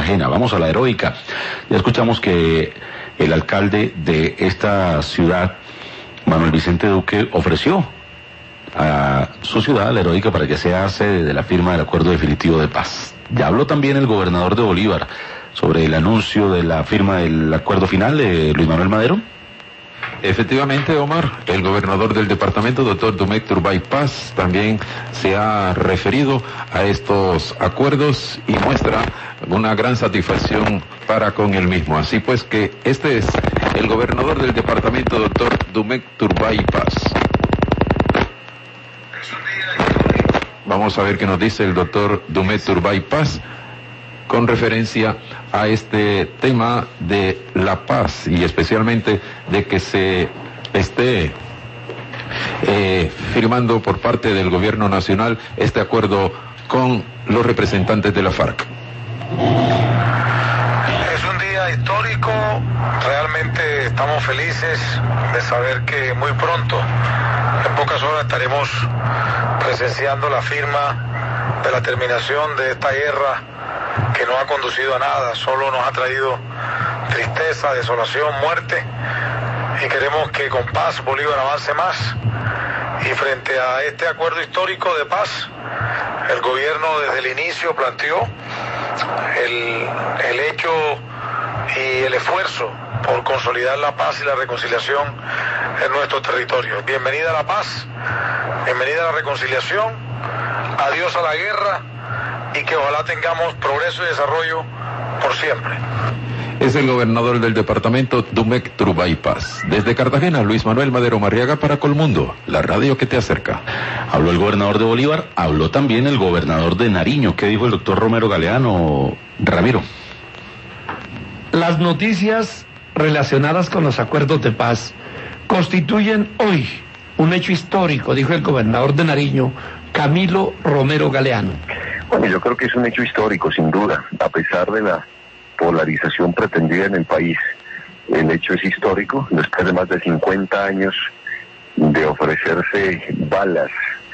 Cartagena. Vamos a la Heroica. Ya escuchamos que el alcalde de esta ciudad, Manuel Vicente Duque, ofreció a su ciudad, la Heroica, para que sea sede de la firma del acuerdo definitivo de paz. Ya habló también el gobernador de Bolívar sobre el anuncio de la firma del acuerdo final de Luis Manuel Madero. Efectivamente, Omar, el gobernador del departamento, doctor Dumec Turbay Paz, también se ha referido a estos acuerdos y muestra una gran satisfacción para con el mismo. Así pues que este es el gobernador del departamento, doctor Dumec Turbay Paz. Vamos a ver qué nos dice el doctor Dumec Turbay Paz con referencia a este tema de la paz y especialmente de que se esté firmando por parte del gobierno nacional este acuerdo con los representantes de la FARC. Es un día histórico, realmente estamos felices de saber que muy pronto, en pocas horas, estaremos presenciando la firma de la terminación de esta guerra que no ha conducido a nada, solo nos ha traído tristeza, desolación, muerte, y queremos que con paz Bolívar avance más. Y frente a este acuerdo histórico de paz, el gobierno desde el inicio planteó el hecho y el esfuerzo por consolidar la paz y la reconciliación en nuestro territorio. Bienvenida a la paz, bienvenida a la reconciliación, adiós a la guerra, y que ojalá tengamos progreso y desarrollo por siempre. Es el gobernador del departamento, Dumec Turbay Paz. Desde Cartagena, Luis Manuel Madero Marriaga para Colmundo, la radio que te acerca. Habló el gobernador de Bolívar, habló también el gobernador de Nariño. ¿Qué dijo el doctor Romero Galeano, Ramiro? Las noticias relacionadas con los acuerdos de paz constituyen hoy un hecho histórico, dijo el gobernador de Nariño, Camilo Romero Galeano. Bueno, yo creo que es un hecho histórico, sin duda, a pesar de la polarización pretendida en el país. El hecho es histórico, después de más de 50 años de ofrecerse balas,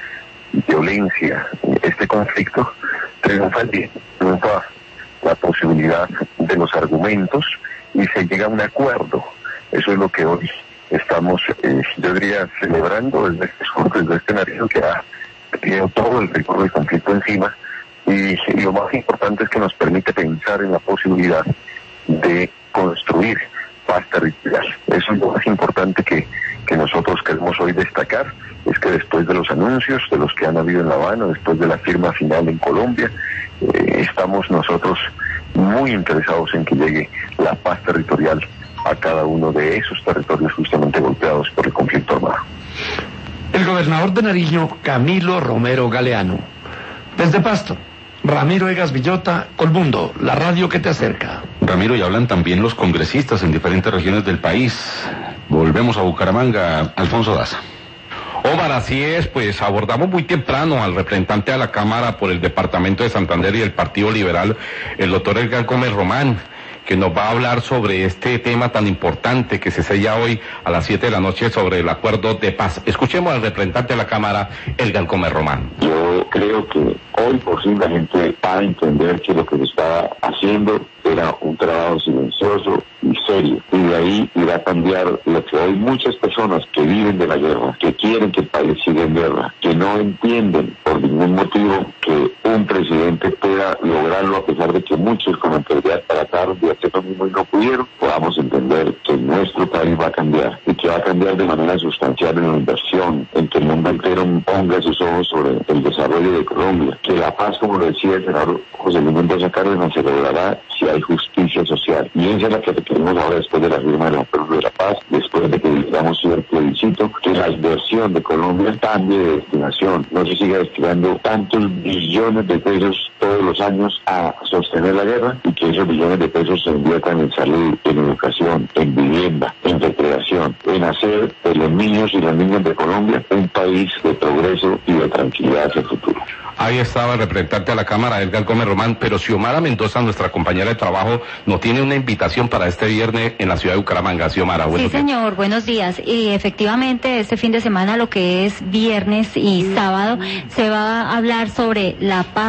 violencia, este conflicto, triunfa el bien, triunfa la posibilidad de los argumentos y se llega a un acuerdo. Eso es lo que hoy estamos, yo diría, celebrando desde este escenario que ha tenido todo el rigor del conflicto encima. Y lo más importante es que nos permite pensar en la posibilidad de construir paz territorial. Eso es lo más importante que nosotros queremos hoy destacar, es que después de los anuncios, de los que han habido en La Habana, después de la firma final en Colombia, estamos nosotros muy interesados en que llegue la paz territorial a cada uno de esos territorios justamente golpeados por el conflicto armado. El gobernador de Nariño, Camilo Romero Galeano. Desde Pasto, Ramiro Egas Villota, Colmundo, la radio que te acerca. Ramiro, y hablan también los congresistas en diferentes regiones del país. Volvemos a Bucaramanga, Alfonso Daza. Omar, así es, pues abordamos muy temprano al representante a la Cámara por el Departamento de Santander y el Partido Liberal, el doctor Edgar Gómez Román, que nos va a hablar sobre este tema tan importante que se sella hoy a las 7 de la noche sobre el acuerdo de paz. Escuchemos al representante de la Cámara, Edgar Gómez Román. Yo creo que hoy por fin la gente va a entender que lo que se estaba haciendo era un trabajo silencioso y serio, y de ahí irá a cambiar lo que hoy muchas personas que viven de la guerra, que quieren que el país siga en guerra, que no entienden por ningún motivo que un presidente pueda lograrlo a pesar de que muchos con anterioridad trataron de hacer lo mismo y no pudieron, podamos entender que nuestro país va a cambiar y que va a cambiar de manera sustancial en la inversión, en que el mundo entero ponga sus ojos sobre el desarrollo de Colombia, que la paz, como lo decía el senador José Luis Mendoza Cárdenas, se logrará si hay justicia social, y esa es la que requerimos ahora después de la firma del acuerdo de la paz, después de que digamos el plebiscito, que la inversión de Colombia cambie de destinación, no se siga destinando tantos billones de pesos todos los años a sostener la guerra y que esos billones de pesos se inviertan en salud, en educación, en vivienda, en recreación, en hacer de los niños y las niñas de Colombia un país de progreso y de tranquilidad hacia el futuro. Ahí estaba el representante a la Cámara, Edgar Gómez Román, pero Xiomara Mendoza, nuestra compañera de trabajo, nos tiene una invitación para este viernes en la ciudad de Bucaramanga. Xiomara, buenos días. Sí, señor, buenos días. Y efectivamente, este fin de semana, lo que es viernes y sábado, se va a hablar sobre la paz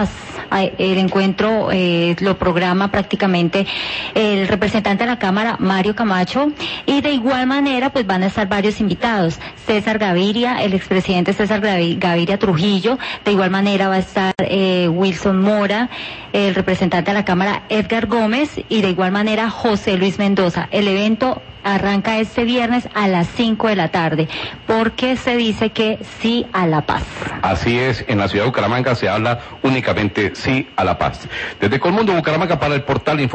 El encuentro lo programa prácticamente el representante de la Cámara, Mario Camacho, y de igual manera pues van a estar varios invitados. César Gaviria, el expresidente César Gaviria Trujillo, de igual manera va a estar Wilson Mora, el representante de la Cámara Edgar Gómez, y de igual manera José Luis Mendoza. El evento arranca este viernes a las 5 de la tarde, porque se dice que sí a la paz. Así es, en la ciudad de Bucaramanga se habla únicamente sí a la paz. Desde Colmundo, Bucaramanga, para el portal